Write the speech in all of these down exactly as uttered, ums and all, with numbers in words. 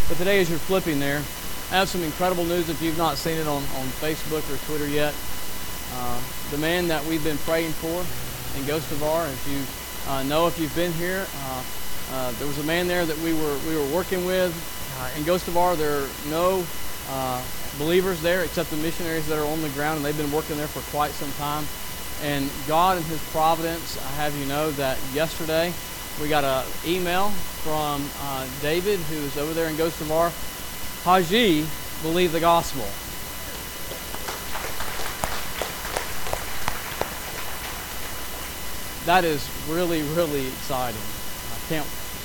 But today, as you're flipping there, I have some incredible news if you've not seen it on, on Facebook or Twitter yet. Uh, the man that we've been praying for in Gostivar, as you uh, know if you've been here, uh, uh, there was a man there that we were we were working with uh, in Gostivar. There are no uh, believers there except the missionaries that are on the ground, and they've been working there for quite some time. And God in His providence, I have you know that yesterday we got an email from uh, David, who is over there in Gostivar. Haji believed the gospel. That is really, really exciting. I can't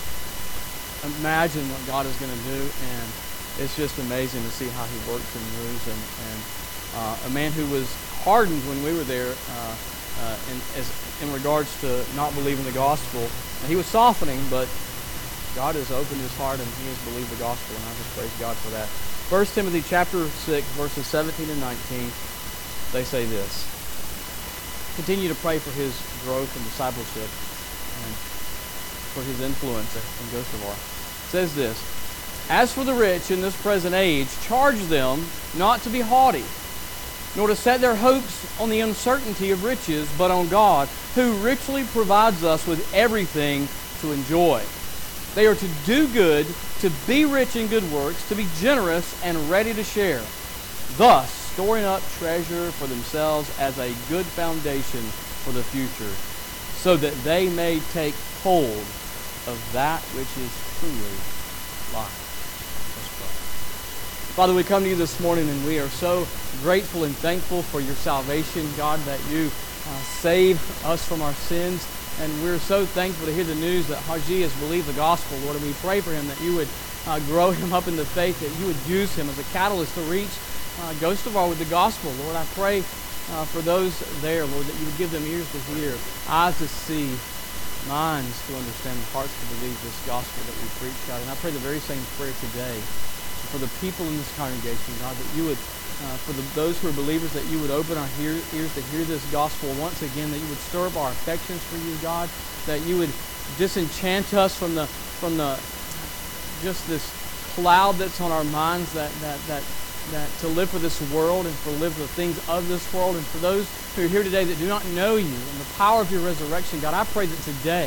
imagine what God is going to do, and it's just amazing to see how He works and moves. And, and uh, a man who was hardened when we were there uh, uh, in, as, in regards to not believing the gospel. And he was softening, but God has opened his heart and he has believed the gospel, and I just praise God for that. First Timothy chapter six, verses seventeen and nineteen, they say this. Continue to pray for his growth and discipleship and for his influence in Gostivar. It says this, as for the rich in this present age, charge them not to be haughty, nor to set their hopes on the uncertainty of riches, but on God, who richly provides us with everything to enjoy. They are to do good, to be rich in good works, to be generous and ready to share, thus storing up treasure for themselves as a good foundation for the future, so that they may take hold of that which is truly life. Let's pray. Father, we come to you this morning, and we are so grateful and thankful for your salvation, God, that you uh, save us from our sins. And we're so thankful to hear the news that Haji has believed the gospel, Lord. And we pray for him that you would uh, grow him up in the faith, that you would use him as a catalyst to reach uh, Gostivar with the gospel, Lord. I pray uh, for those there, Lord, that you would give them ears to hear, eyes to see, minds to understand, hearts to believe this gospel that we preach, God. And I pray the very same prayer today for the people in this congregation, God, that you would, uh, for the, those who are believers, that you would open our hear, ears to hear this gospel once again, that you would stir up our affections for you, God, that you would disenchant us from the, from the, just this cloud that's on our minds, that, that, that, that to live for this world and for live the things of this world. And for those who are here today that do not know you and the power of your resurrection, God, I pray that today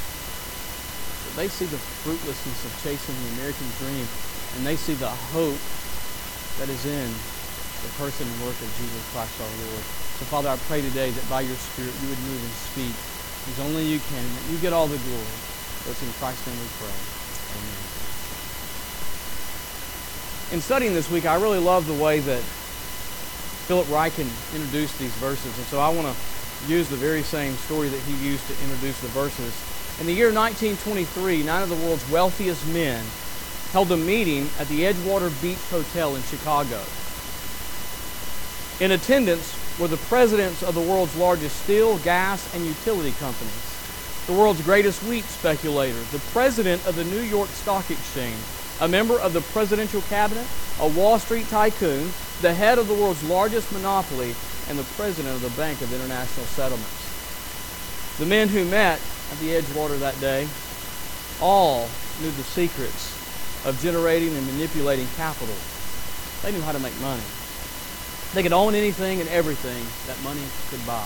that they see the fruitlessness of chasing the American dream, and they see the hope that is in the person and work of Jesus Christ our Lord. So, Father, I pray today that by your Spirit you would move and speak as only you can, and that you get all the glory. For it's in Christ's name we pray. Amen. In studying this week, I really love the way that Philip Ryken introduced these verses, and so I want to use the very same story that he used to introduce the verses. In the year nineteen twenty-three, nine of the world's wealthiest men held a meeting at the Edgewater Beach Hotel in Chicago. In attendance were the presidents of the world's largest steel, gas, and utility companies, the world's greatest wheat speculator, the president of the New York Stock Exchange, a member of the presidential cabinet, a Wall Street tycoon, the head of the world's largest monopoly, and the president of the Bank of International Settlements. The men who met at the Edgewater that day all knew the secrets of generating and manipulating capital. They knew how to make money. They could own anything and everything that money could buy.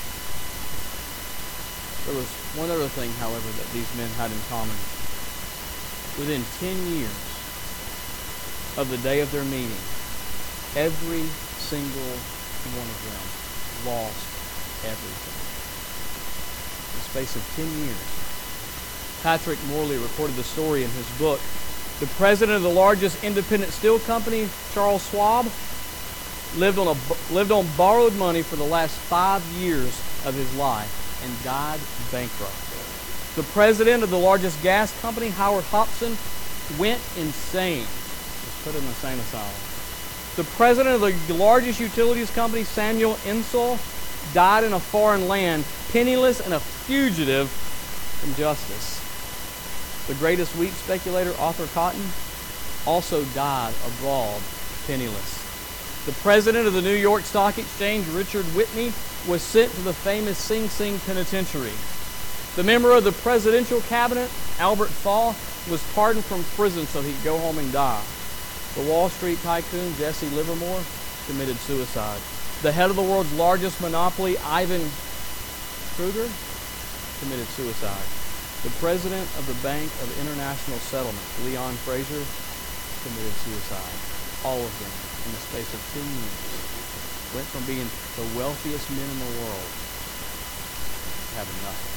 There was one other thing, however, that these men had in common. Within ten years of the day of their meeting, every single one of them lost everything. In the space of ten years. Patrick Morley recorded the story in his book. The president of the largest independent steel company, Charles Schwab, lived on a lived on borrowed money for the last five years of his life and died bankrupt. The president of the largest gas company, Howard Hopson, went insane. Was put in an insane asylum. The president of the largest utilities company, Samuel Insull, died in a foreign land, penniless and a fugitive from justice. The greatest wheat speculator, Arthur Cotton, also died abroad, penniless. The president of the New York Stock Exchange, Richard Whitney, was sent to the famous Sing Sing Penitentiary. The member of the presidential cabinet, Albert Fall, was pardoned from prison so he could go home and die. The Wall Street tycoon, Jesse Livermore, committed suicide. The head of the world's largest monopoly, Ivan Kruger, committed suicide. The president of the Bank of International Settlement, Leon Fraser, committed suicide. All of them in the space of ten years went from being the wealthiest men in the world to having nothing.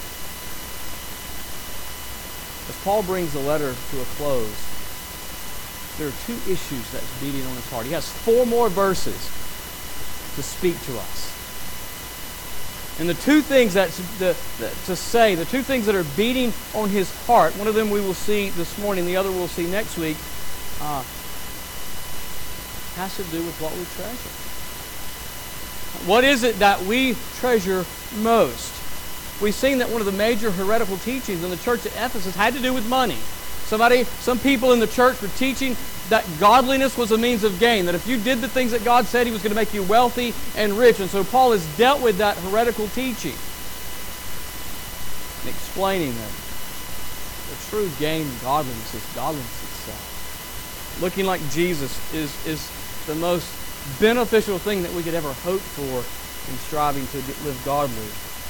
As Paul brings the letter to a close, there are two issues that's beating on his heart. He has four more verses to speak to us. And the two things that's the, the, to say, the two things that are beating on his heart, one of them we will see this morning, the other we'll see next week, uh, has to do with what we treasure. What is it that we treasure most? We've seen that one of the major heretical teachings in the church at Ephesus had to do with money. Somebody, some people in the church were teaching that godliness was a means of gain, that if you did the things that God said, He was going to make you wealthy and rich. And so Paul has dealt with that heretical teaching and explaining that the true gain in godliness is godliness itself. Looking like Jesus is, is the most beneficial thing that we could ever hope for in striving to live godly.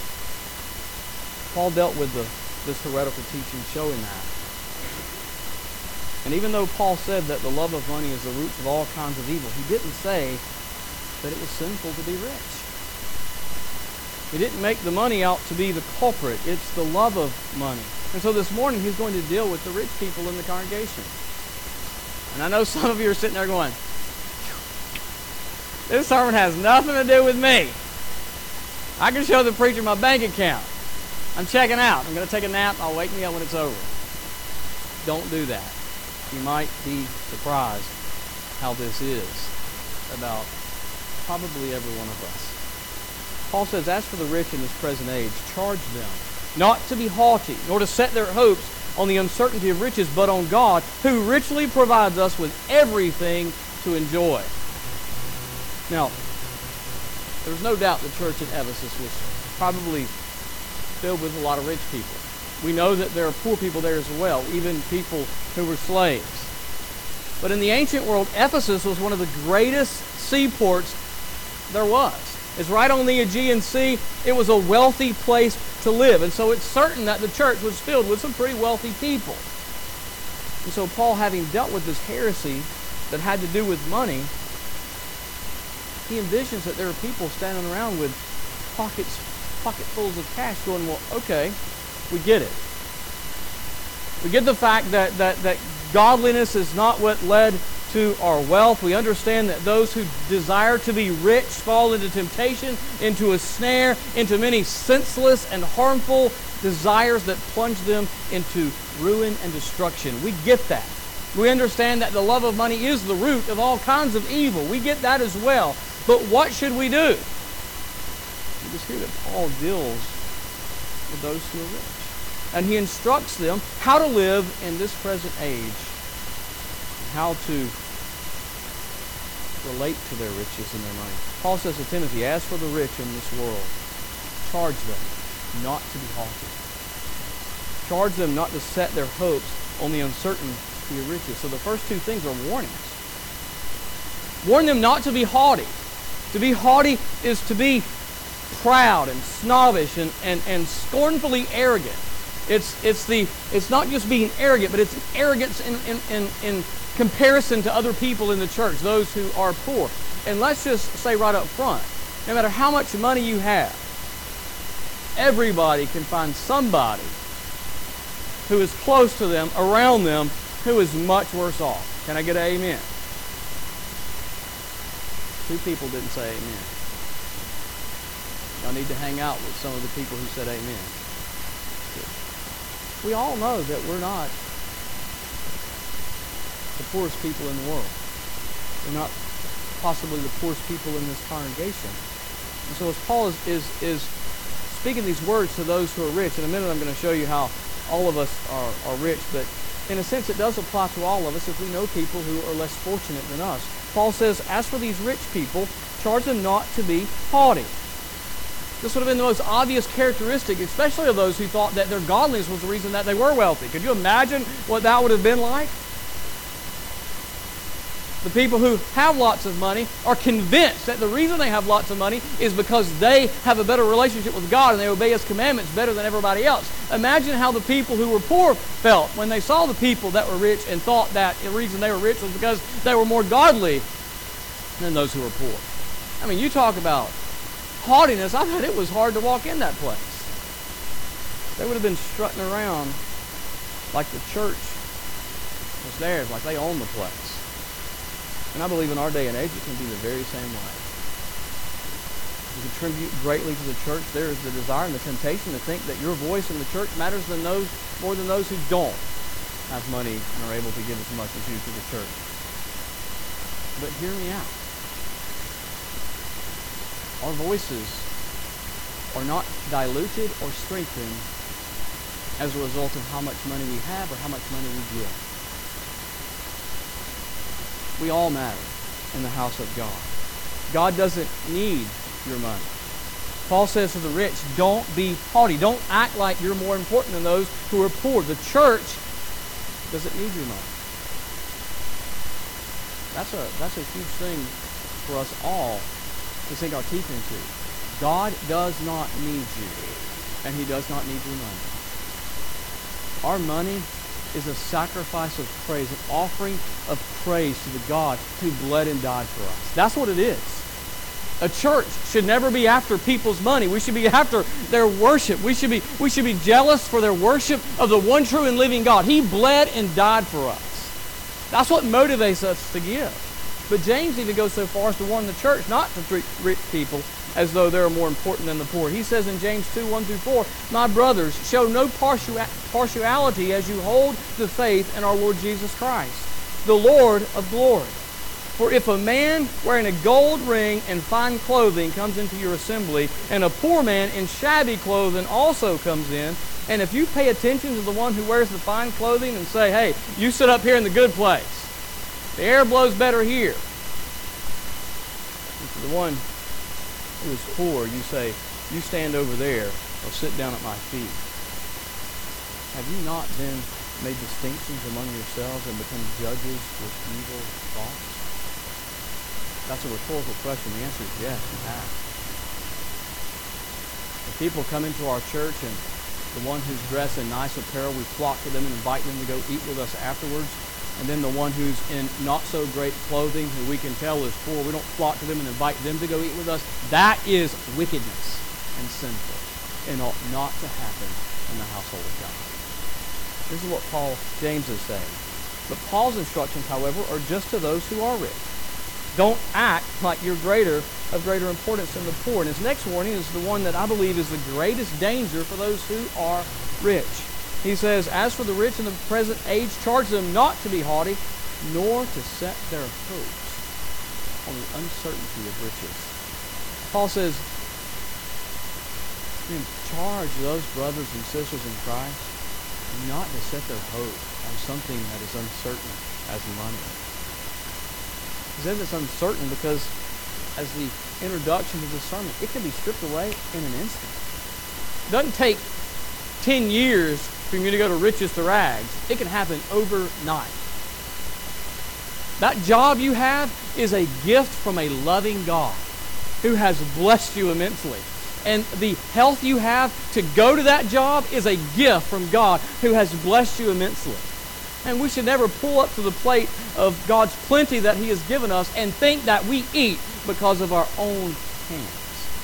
Paul dealt with the, this heretical teaching showing that. And even though Paul said that the love of money is the root of all kinds of evil, he didn't say that it was sinful to be rich. He didn't make the money out to be the culprit. It's the love of money. And so this morning he's going to deal with the rich people in the congregation. And I know some of you are sitting there going, this sermon has nothing to do with me. I can show the preacher my bank account. I'm checking out. I'm going to take a nap. I'll wake me up when it's over. Don't do that. You might be surprised how this is about probably every one of us. Paul says, as for the rich in this present age, charge them not to be haughty, nor to set their hopes on the uncertainty of riches, but on God, who richly provides us with everything to enjoy. Now, there's no doubt the church in Ephesus was probably filled with a lot of rich people. We know that there are poor people there as well, even people who were slaves. But in the ancient world, Ephesus was one of the greatest seaports there was. It's right on the Aegean Sea. It was a wealthy place to live. And so it's certain that the church was filled with some pretty wealthy people. And so Paul, having dealt with this heresy that had to do with money, he envisions that there are people standing around with pockets, pocketfuls of cash going, well, okay, we get it. We get the fact that, that, that godliness is not what led to our wealth. We understand that those who desire to be rich fall into temptation, into a snare, into many senseless and harmful desires that plunge them into ruin and destruction. We get that. We understand that the love of money is the root of all kinds of evil. We get that as well. But what should we do? You just hear that Paul deals with those who are rich. And he instructs them how to live in this present age, and how to relate to their riches and their money. Paul says to Timothy, as for the rich in this world, charge them not to be haughty. Charge them not to set their hopes on the uncertainty of riches. So the first two things are warnings. Warn them not to be haughty. To be haughty is to be proud and snobbish and, and, and scornfully arrogant. It's it's the it's not just being arrogant, but it's arrogance in, in, in, in comparison to other people in the church, those who are poor. And let's just say right up front, no matter how much money you have, everybody can find somebody who is close to them, around them, who is much worse off. Can I get an amen? Two people didn't say amen. Y'all need to hang out with some of the people who said amen. We all know that we're not the poorest people in the world. We're not possibly the poorest people in this congregation. And so as Paul is, is, is speaking these words to those who are rich, in a minute I'm going to show you how all of us are, are rich, but in a sense it does apply to all of us if we know people who are less fortunate than us. Paul says, as for these rich people, charge them not to be haughty. This would have been the most obvious characteristic, especially of those who thought that their godliness was the reason that they were wealthy. Could you imagine what that would have been like? The people who have lots of money are convinced that the reason they have lots of money is because they have a better relationship with God and they obey His commandments better than everybody else. Imagine how the people who were poor felt when they saw the people that were rich and thought that the reason they were rich was because they were more godly than those who were poor. I mean, you talk about haughtiness. I bet it was hard to walk in that place. They would have been strutting around like the church was theirs, like they owned the place. And I believe in our day and age it can be the very same way. You contribute greatly to the church. There is the desire and the temptation to think that your voice in the church matters than those, more than those who don't have money and are able to give as much as you to the church. But hear me out. Our voices are not diluted or strengthened as a result of how much money we have or how much money we give. We all matter in the house of God. God doesn't need your money. Paul says to the rich, don't be haughty. Don't act like you're more important than those who are poor. The church doesn't need your money. That's a, that's a huge thing for us all to sink our teeth into. God does not need you, and He does not need your money. Our money is a sacrifice of praise, an offering of praise to the God who bled and died for us. That's what it is. A church should never be after people's money. We should be after their worship. We should be, we should be jealous for their worship of the one true and living God. He bled and died for us. That's what motivates us to give. But James even goes so far as to warn the church not to treat rich people as though they're more important than the poor. He says in James two, one through four, my brothers, show no partiality as you hold the faith in our Lord Jesus Christ, the Lord of glory. For if a man wearing a gold ring and fine clothing comes into your assembly, and a poor man in shabby clothing also comes in, and if you pay attention to the one who wears the fine clothing and say, hey, you sit up here in the good place, the air blows better here, and to the one who is poor, you say, you stand over there or sit down at my feet. Have you not then made distinctions among yourselves and become judges with evil thoughts? That's a rhetorical question. The answer is yes, you have. If people come into our church and the one who's dressed in nice apparel, we flock to them and invite them to go eat with us afterwards. And then the one who's in not-so-great clothing, who we can tell is poor, we don't flock to them and invite them to go eat with us. That is wickedness and sinful and ought not to happen in the household of God. This is what Paul, James is saying. But Paul's instructions, however, are just to those who are rich. Don't act like you're greater, of greater importance than the poor. And his next warning is the one that I believe is the greatest danger for those who are rich. He says, as for the rich in the present age, charge them not to be haughty, nor to set their hopes on the uncertainty of riches. Paul says, charge those brothers and sisters in Christ not to set their hope on something that is uncertain as money. He says it's uncertain because as the introduction to the sermon, it can be stripped away in an instant. It doesn't take ten years for you to go to riches to rags. It can happen overnight. That job you have is a gift from a loving God who has blessed you immensely. And the health you have to go to that job is a gift from God who has blessed you immensely. And we should never pull up to the plate of God's plenty that He has given us and think that we eat because of our own hands.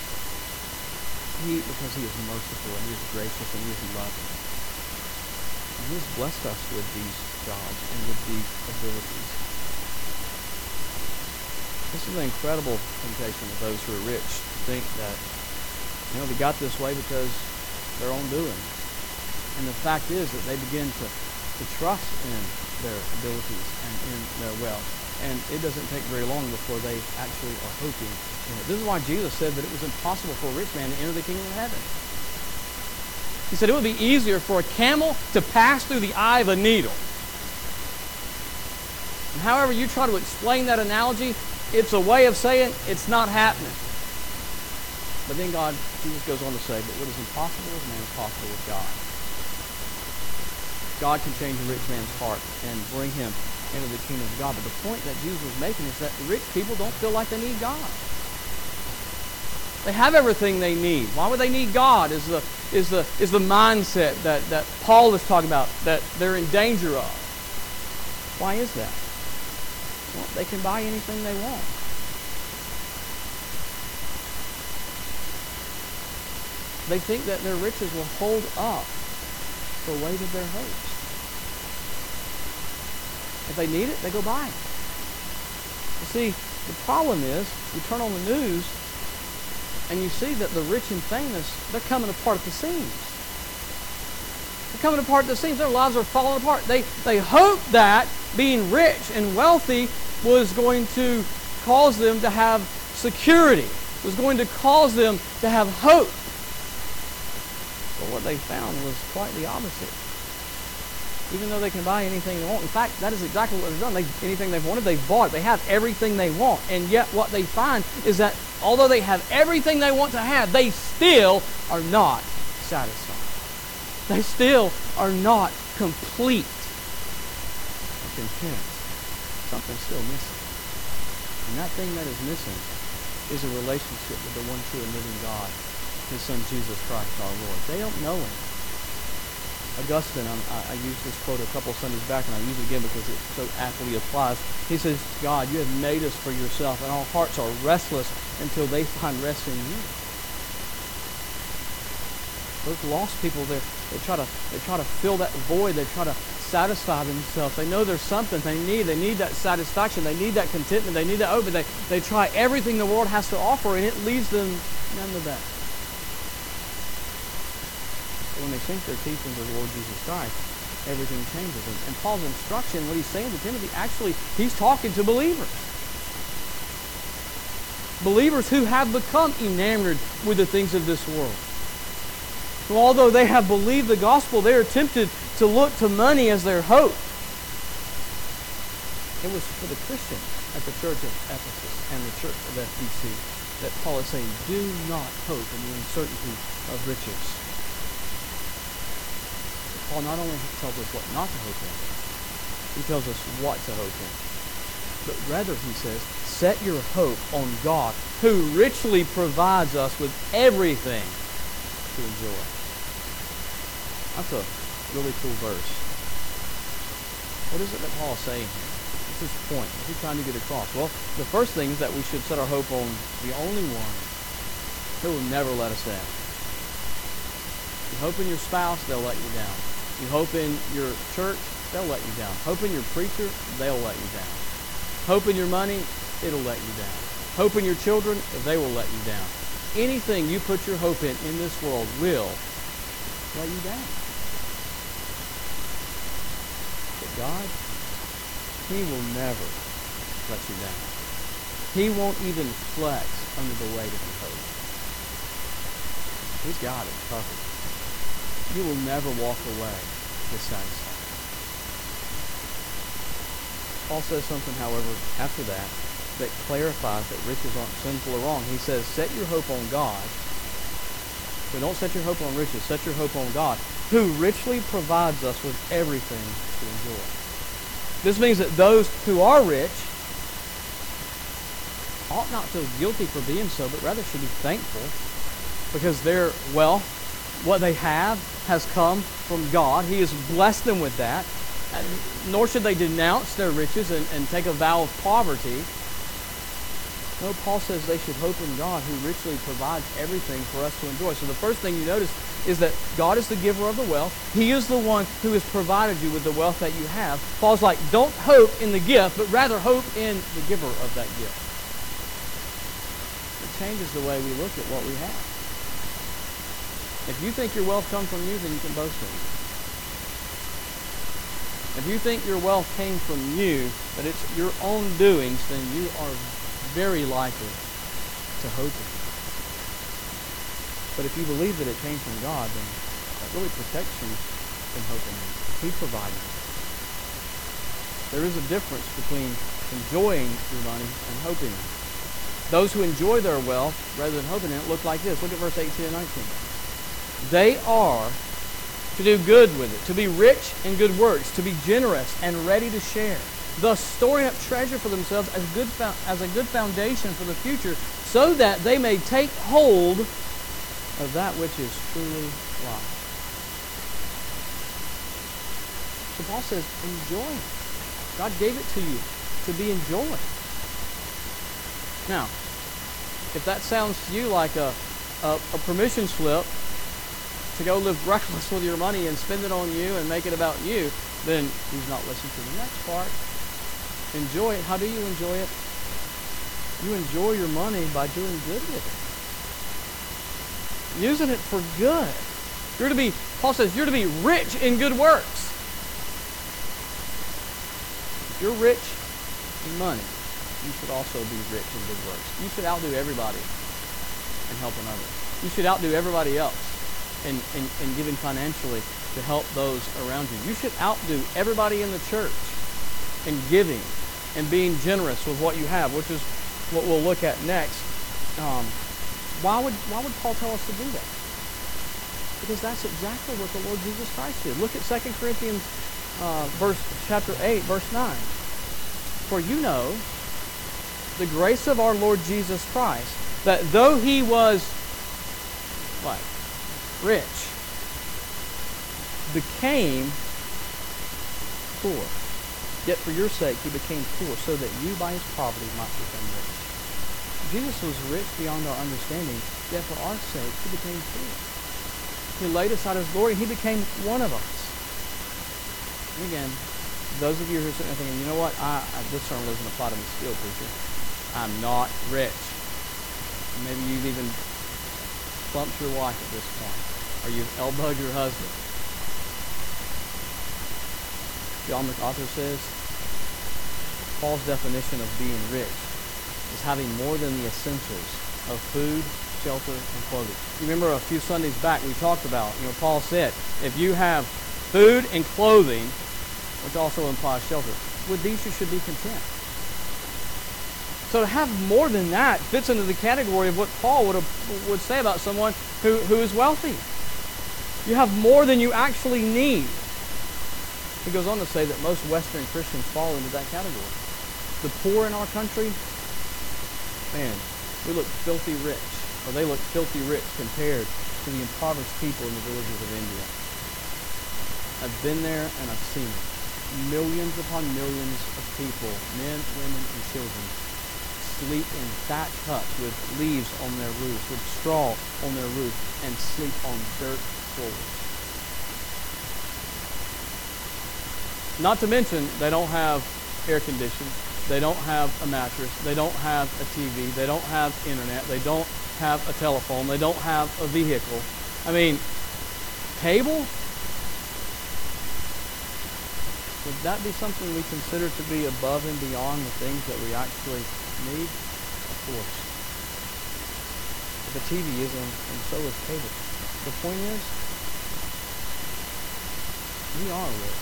We eat because He is merciful and He is gracious and He is loving. And He has blessed us with these jobs and with these abilities. This is an incredible temptation of those who are rich to think that, you know, they got this way because their own doing. And the fact is that they begin to to trust in their abilities and in their wealth. And it doesn't take very long before they actually are hoping in it. This is why Jesus said that it was impossible for a rich man to enter the kingdom of heaven. He said it would be easier for a camel to pass through the eye of a needle. And however you try to explain that analogy, it's a way of saying it's not happening. But then God, Jesus goes on to say, but what is impossible with man is possible with God. God can change a rich man's heart and bring him into the kingdom of God. But the point that Jesus was making is that rich people don't feel like they need God. They have everything they need. Why would they need God is the, is the, is the mindset that, that Paul is talking about, that they're in danger of. Why is that? Well, they can buy anything they want. They think that their riches will hold up the weight of their hopes. If they need it, they go buy it. You see, the problem is, you turn on the news, and you see that the rich and famous, they're coming apart at the seams. They're coming apart at the seams. Their lives are falling apart. They, they hope that being rich and wealthy was going to cause them to have security, was going to cause them to have hope. But what they found was quite the opposite. Even though they can buy anything they want. In fact, that is exactly what they've done. They, anything they've wanted, they've bought it. They have everything they want. And yet what they find is that although they have everything they want to have, they still are not satisfied. They still are not complete or content. Something's still missing. And that thing that is missing is a relationship with the one true and living God, His Son Jesus Christ our Lord. They don't know Him. Augustine, um, I, I used this quote a couple Sundays back, and I use it again because it so aptly applies. He says, God, you have made us for yourself, and our hearts are restless until they find rest in you. Those lost people, they they try to they try to fill that void. They try to satisfy themselves. They know there's something they need. They need that satisfaction. They need that contentment. They need that hope. They they try everything the world has to offer, and it leaves them none the better. When they sink their teeth into the Lord Jesus Christ, everything changes. And, and Paul's instruction, what he's saying to Timothy, actually, he's talking to believers. Believers who have become enamored with the things of this world. So although they have believed the gospel, they are tempted to look to money as their hope. It was for the Christians at the church of Ephesus and the church of F B C that Paul is saying, do not hope in the uncertainty of riches. Paul not only tells us what not to hope in, he tells us what to hope in. But rather, he says, set your hope on God, who richly provides us with everything to enjoy. That's a really cool verse. What is it that Paul is saying here? What's his point? What's he trying to get across? Well, the first thing is that we should set our hope on the only one who will never let us down. You hope in your spouse, they'll let you down. You hope in your church, they'll let you down. Hope in your preacher, they'll let you down. Hope in your money, it'll let you down. Hope in your children, they will let you down. Anything you put your hope in in this world will let you down. But God, He will never let you down. He won't even flex under the weight of your hope. His God is perfect. You will never walk away dissatisfied. Paul says something, however, after that, that clarifies that riches aren't sinful or wrong. He says, set your hope on God. So don't set your hope on riches. Set your hope on God, who richly provides us with everything to enjoy. This means that those who are rich ought not feel guilty for being so, but rather should be thankful because their wealth, what they have, has come from God. He has blessed them with that. And nor should they denounce their riches and, and take a vow of poverty. No, Paul says they should hope in God, who richly provides everything for us to enjoy. So the first thing you notice is that God is the giver of the wealth. He is the one who has provided you with the wealth that you have. Paul's like, don't hope in the gift, but rather hope in the giver of that gift. It changes the way we look at what we have. If you think your wealth comes from you, then you can boast in it. If you think your wealth came from you, that it's your own doings, then you are very likely to hope in it. But if you believe that it came from God, then that really protects you from hoping in it. He provided it. There is a difference between enjoying your money and hoping in it. Those who enjoy their wealth rather than hoping in it look like this. Look at verse eighteen and nineteen. They are to do good with it, to be rich in good works, to be generous and ready to share, thus storing up treasure for themselves as good fo- as a good foundation for the future, so that they may take hold of that which is truly life. So Paul says, enjoy it. God gave it to you to be enjoyed. Now, if that sounds to you like a, a, a permission slip to go live reckless with your money and spend it on you and make it about you, then he's not listening to the next part. Enjoy it. How do you enjoy it? You enjoy your money by doing good with it. Using it for good. You're to be, Paul says, you're to be rich in good works. If you're rich in money, you should also be rich in good works. You should outdo everybody in helping others. You should outdo everybody else in, in, in giving financially to help those around you. You should outdo everybody in the church in giving and being generous with what you have, which is what we'll look at next. Um, why would why would Paul tell us to do that? Because that's exactly what the Lord Jesus Christ did. Look at Second Corinthians uh, verse chapter eight, verse nine. For you know the grace of our Lord Jesus Christ, that though he was what? Rich, became poor. Yet for your sake he became poor, so that you by his poverty might become rich. Jesus was rich beyond our understanding, yet for our sake he became poor. He laid aside his glory, and he became one of us. And again, those of you who are sitting there thinking, you know what, I, I, this sermon doesn't apply to me still, preacher. I'm not rich. Maybe you've even bumped your wife at this point, or you've elbowed your husband. John MacArthur says, Paul's definition of being rich is having more than the essentials of food, shelter, and clothing. You remember a few Sundays back we talked about, you know, Paul said, if you have food and clothing, which also implies shelter, with these you should be content. So to have more than that fits into the category of what Paul would have, would say about someone who, who is wealthy. You have more than you actually need. He goes on to say that most Western Christians fall into that category. The poor in our country, man, we look filthy rich, or they look filthy rich compared to the impoverished people in the villages of India. I've been there and I've seen it. Millions upon millions of people, men, women, and children, sleep in thatch huts with leaves on their roofs, with straw on their roof, and sleep on dirt floors. Not to mention, they don't have air conditioning, they don't have a mattress, they don't have a T V, they don't have internet, they don't have a telephone, they don't have a vehicle. I mean, cable? Would that be something we consider to be above and beyond the things that we actually need? Of course. But the T V isn't, and so is cable. The point is, we are rich.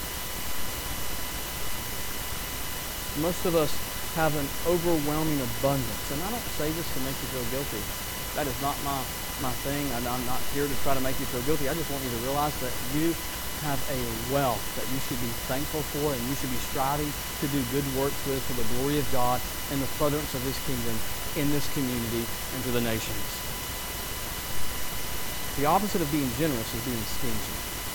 Most of us have an overwhelming abundance. And I don't say this to make you feel guilty. That is not my, my thing. And I'm not here to try to make you feel guilty. I just want you to realize that you have a wealth that you should be thankful for, and you should be striving to do good works with for the glory of God and the furtherance of his kingdom in this community and to the nations. The opposite of being generous is being stingy.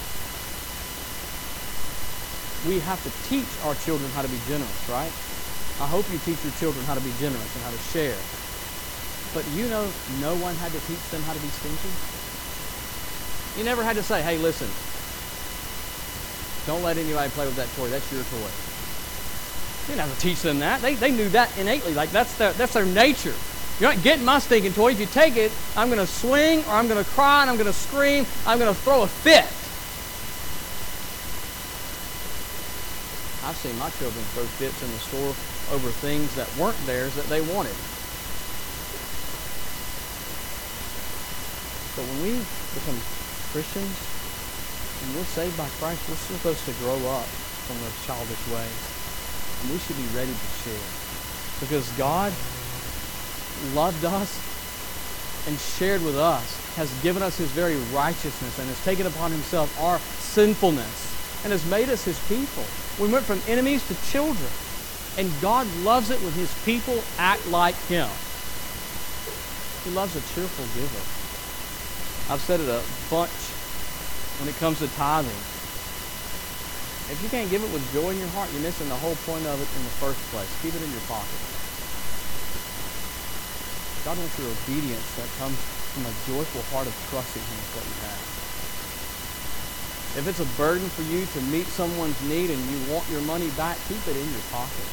We have to teach our children how to be generous, right? I hope you teach your children how to be generous and how to share. But you know, no one had to teach them how to be stingy. You never had to say, hey, listen, don't let anybody play with that toy. That's your toy. You didn't have to teach them that. They, they knew that innately. Like, that's their, that's their nature. You're not getting my stinking toy. If you take it, I'm going to swing, or I'm going to cry, and I'm going to scream. I'm going to throw a fit. I've seen my children throw fits in the store over things that weren't theirs that they wanted. But when we become Christians, and we're saved by Christ, we're supposed to grow up from those childish ways. And we should be ready to share. Because God loved us and shared with us, has given us His very righteousness and has taken upon Himself our sinfulness and has made us His people. We went from enemies to children. And God loves it when His people act like Him. He loves a cheerful giver. I've said it a bunch when it comes to tithing. If you can't give it with joy in your heart, you're missing the whole point of it in the first place. Keep it in your pocket. God wants your obedience that comes from a joyful heart of trusting Him with what you have. If it's a burden for you to meet someone's need and you want your money back, keep it in your pocket.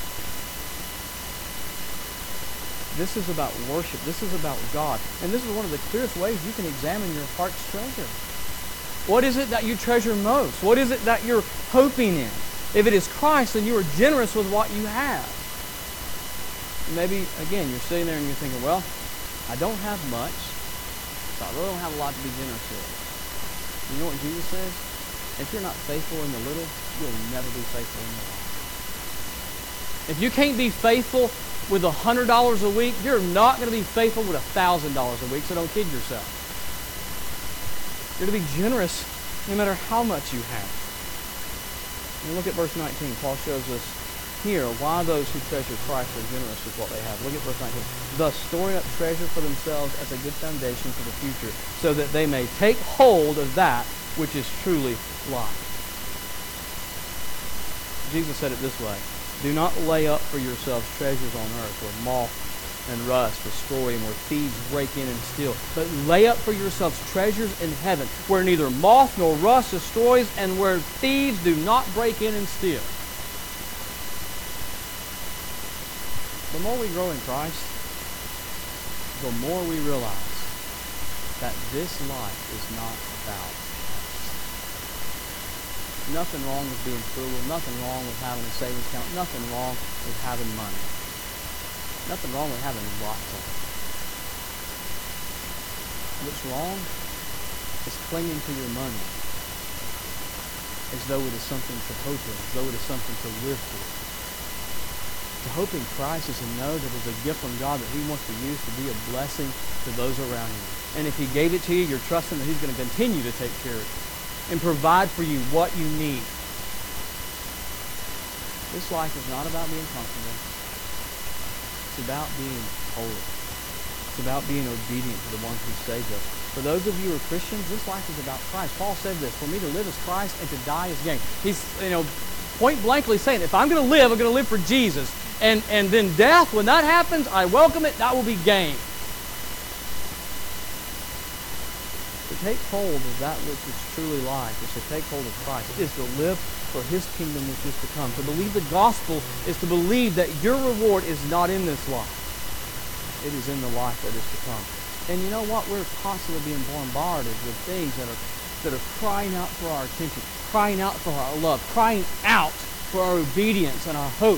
This is about worship. This is about God. And this is one of the clearest ways you can examine your heart's treasure. What is it that you treasure most? What is it that you're hoping in? If it is Christ, then you are generous with what you have. Maybe, again, you're sitting there and you're thinking, well, I don't have much, so I really don't have a lot to be generous with. You know what Jesus says? If you're not faithful in the little, you'll never be faithful in the lot. If you can't be faithful with one hundred dollars a week, you're not going to be faithful with one thousand dollars a week, so don't kid yourself. You're to be generous no matter how much you have. And look at verse nineteen. Paul shows us here why those who treasure Christ are generous with what they have. Look at verse nineteen. Thus storing up treasure for themselves as a good foundation for the future, so that they may take hold of that which is truly life. Jesus said it this way. Do not lay up for yourselves treasures on earth where moth and rust destroy and where thieves break in and steal. But lay up for yourselves treasures in heaven where neither moth nor rust destroys and where thieves do not break in and steal. The more we grow in Christ, the more we realize that this life is not about us. Nothing wrong with being frugal. Nothing wrong with having a savings account. Nothing wrong with having money. Nothing wrong with having lots of it. What's wrong is clinging to your money as though it is something to hope in, as though it is something to live for. To hope in Christ is to know that it's a gift from God that He wants to use to be a blessing to those around you. And if He gave it to you, you're trusting that He's going to continue to take care of you and provide for you what you need. This life is not about being comfortable. It's about being holy. It's about being obedient to the one who saved us. For those of you who are Christians, this life is about Christ. Paul said this, for me to live is Christ and to die is gain. He's, you know, point blankly saying, if I'm going to live, I'm going to live for Jesus. And, and then death, when that happens, I welcome it, that will be gain. To take hold of that which is truly life is to take hold of Christ. It is to live for His kingdom which is to come. To believe the gospel is to believe that your reward is not in this life. It is in the life that is to come. And you know what? We're constantly being bombarded with things that are, that are crying out for our attention, crying out for our love, crying out for our obedience and our hope.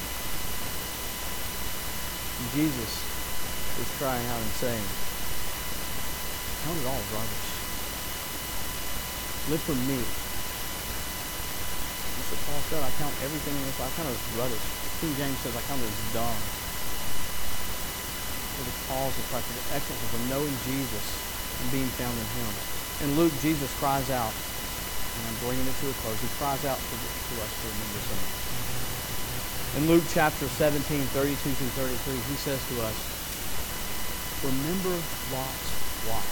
And Jesus is crying out and saying, count it all rubbish. Live for me. That's what Paul said. I count everything in this life. I count it as rubbish. King James says I count it as dung. For the cause of Christ, for the excellence of knowing Jesus and being found in Him. In Luke, Jesus cries out, and I'm bringing it to a close. He cries out to, to us to remember something. In Luke chapter seventeen, thirty-two through thirty-three, He says to us, remember Lot's wife.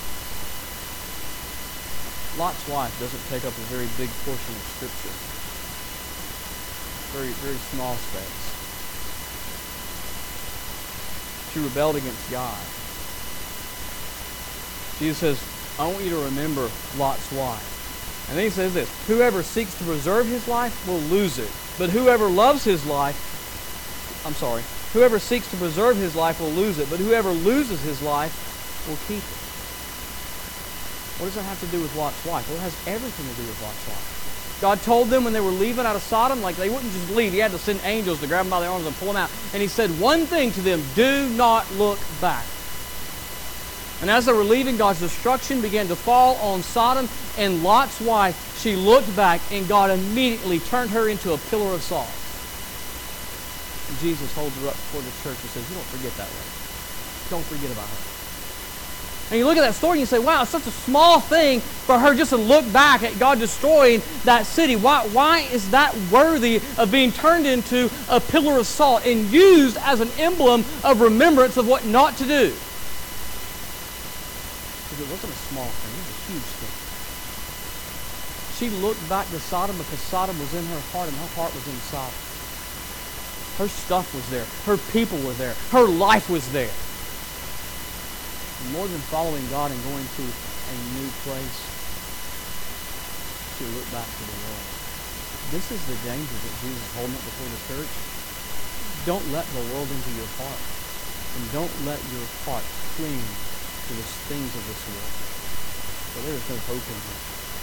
Lot's wife doesn't take up a very big portion of Scripture. Very, very small space. She rebelled against God. Jesus says, I want you to remember Lot's wife. And then He says this, whoever seeks to preserve his life will lose it. But whoever loves his life, I'm sorry, whoever seeks to preserve his life will lose it. But whoever loses his life will keep it. What does that have to do with Lot's wife? Well, it has everything to do with Lot's wife. God told them when they were leaving out of Sodom, like they wouldn't just leave. He had to send angels to grab them by the arms and pull them out. And He said one thing to them, do not look back. And as they were leaving, God's destruction began to fall on Sodom, and Lot's wife, she looked back, and God immediately turned her into a pillar of salt. And Jesus holds her up before the church and says, you don't forget that lady. Don't forget about her. And you look at that story and you say, wow, it's such a small thing for her just to look back at God destroying that city. Why, why is that worthy of being turned into a pillar of salt and used as an emblem of remembrance of what not to do? Because it wasn't a small thing, it was a huge thing. She looked back to Sodom because Sodom was in her heart and her heart was in Sodom. Her stuff was there. Her people were there. Her life was there. And more than following God and going to a new place, she looked back to the world. This is the danger that Jesus is holding up before the church. Don't let the world into your heart. And don't let your heart cling to the things of this world. For there is no hope in here.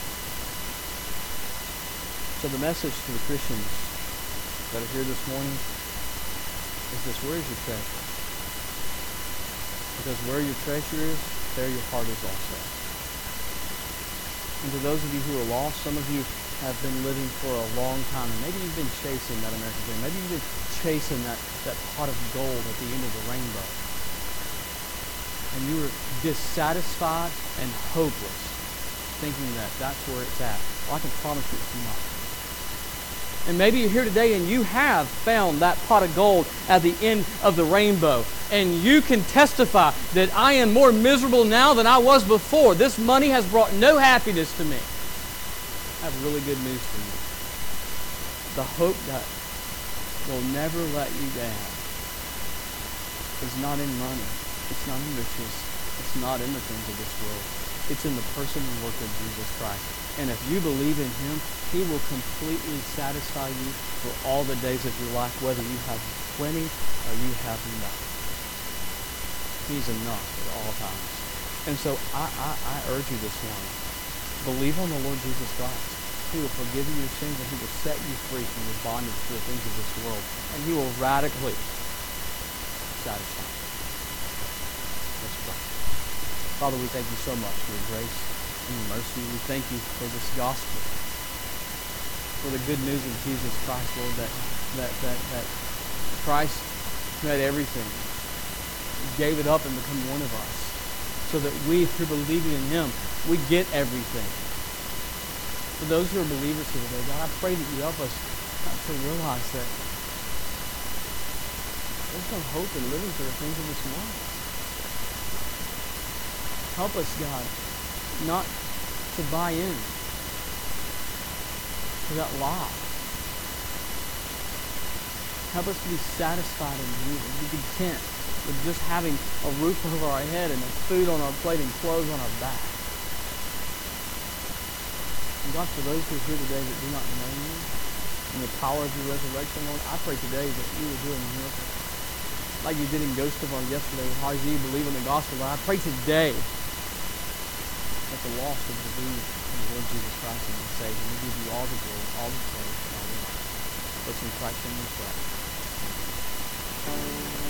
So the message to the Christians that are here this morning is this: where is your treasure? Because where your treasure is, there your heart is also. And to those of you who are lost, some of you have been living for a long time, and maybe you've been chasing that American dream. Maybe you've been chasing that, that pot of gold at the end of the rainbow. And you are dissatisfied and hopeless, thinking that that's where it's at. Well, I can promise you it's not. And maybe you're here today and you have found that pot of gold at the end of the rainbow. And you can testify that I am more miserable now than I was before. This money has brought no happiness to me. I have really good news for you. The hope that will never let you down is not in money. It's not in riches. It's not in the things of this world. It's in the person and work of Jesus Christ. And if you believe in Him, He will completely satisfy you for all the days of your life, whether you have plenty or you have nothing. He's enough at all times. And so I, I, I urge you this morning, believe on the Lord Jesus Christ. He will forgive you your sins and He will set you free from the bondage to the things of this world. And He will radically satisfy you. Let's pray. Father, we thank you so much for your grace and your mercy. We thank you for this gospel, for the good news of Jesus Christ, Lord, that that that, that Christ made everything, gave it up and become one of us, so that we, through believing in Him, we get everything. For those who are believers here today, God, I pray that you help us not to realize that there's no hope in living for the things of this world. Help us, God, not to buy in to that lie. Help us to be satisfied in you and be content with just having a roof over our head and food on our plate and clothes on our back. And God, for those who are here today that do not know you and the power of your resurrection, Lord, I pray today that you will do a miracle. Like you did in Gostavar yesterday with Haji, believe in the gospel. But I pray today that the lost would believe in the Lord Jesus Christ and be saved. And we give you all the glory, all the praise, and all the honor. Let's in Christ's name we pray.